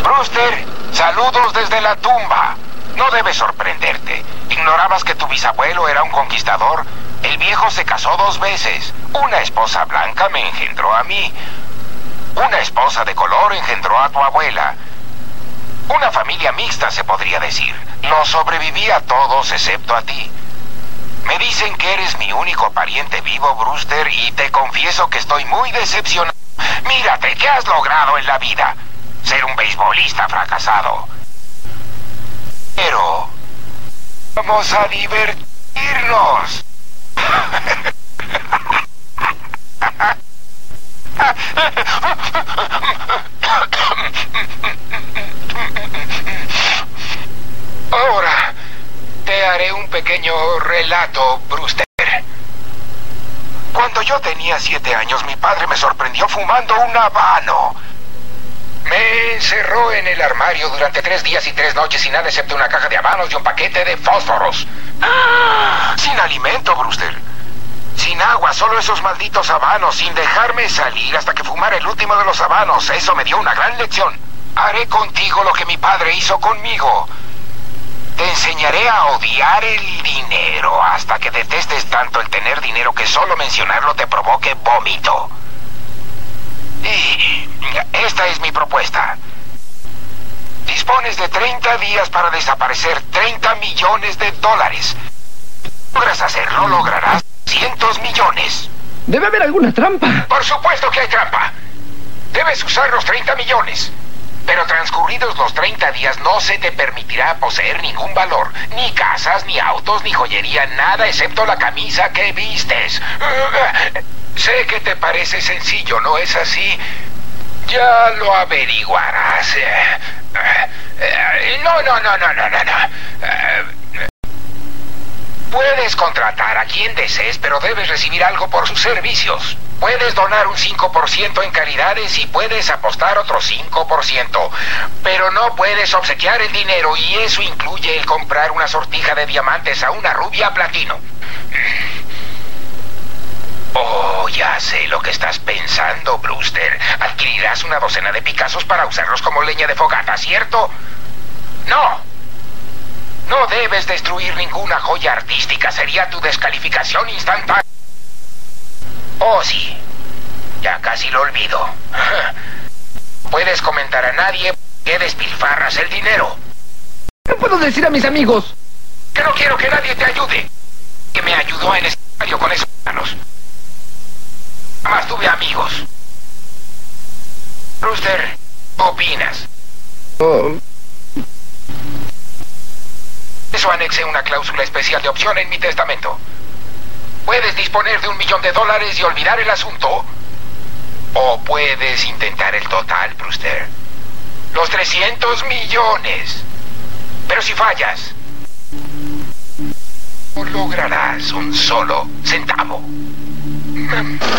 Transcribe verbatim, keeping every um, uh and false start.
Brewster, saludos desde la tumba. No debe sorprenderte. ¿Ignorabas que tu bisabuelo era un conquistador? El viejo se casó dos veces. Una esposa blanca me engendró a mí. Una esposa de color engendró a tu abuela. Una familia mixta, se podría decir. Los sobreviví a todos excepto a ti. Me dicen que eres mi único pariente vivo, Brewster, y te confieso que estoy muy decepcionado. Mírate, ¿qué has logrado en la vida? Ser un beisbolista fracasado. Pero vamos a divertirnos. Ahora te haré un pequeño relato, Brewster. Cuando yo tenía siete años, mi padre me sorprendió fumando un habano. Me encerró en el armario durante tres días y tres noches sin nada excepto una caja de habanos y un paquete de fósforos. ¡Ah! Sin alimento, Brewster. Sin agua, solo esos malditos habanos, sin dejarme salir hasta que fumara el último de los habanos. Eso me dio una gran lección. Haré contigo lo que mi padre hizo conmigo. Te enseñaré a odiar el dinero hasta que detestes tanto el tener dinero que solo mencionarlo te provoque vómito. Y esta es mi propuesta. Dispones de treinta días para desaparecer treinta millones de dólares. Logras hacerlo, lograrás cientos millones. Debe haber alguna trampa. Por supuesto que hay trampa. Debes usar los treinta millones. Pero transcurridos los treinta días no se te permitirá poseer ningún valor. Ni casas, ni autos, ni joyería, nada excepto la camisa que vistes. Uh, sé que te parece sencillo, ¿no es así? Ya lo averiguarás. Uh, uh, no, no, no, no, no, no, no. Uh, Puedes contratar a quien desees, pero debes recibir algo por sus servicios. Puedes donar un cinco por ciento en caridades y puedes apostar otro cinco por ciento. Pero no puedes obsequiar el dinero y eso incluye el comprar una sortija de diamantes a una rubia platino. Oh, ya sé lo que estás pensando, Brewster. Adquirirás una docena de Picassos para usarlos como leña de fogata, ¿cierto? No. No debes destruir ninguna joya artística. Sería tu descalificación instantánea. Oh, sí. Ya casi lo olvido. Puedes comentar a nadie que despilfarras el dinero. ¿Qué puedo decir a mis amigos? Que no quiero que nadie te ayude. Que me ayudó en ese escenario con esos manos. Jamás tuve amigos. Brewster, ¿qué opinas? Oh. Eso anexé una cláusula especial de opción en mi testamento. Puedes disponer de un millón de dólares y olvidar el asunto. O puedes intentar el total, Brewster. Los trescientos millones. Pero si fallas, no lograrás un solo centavo.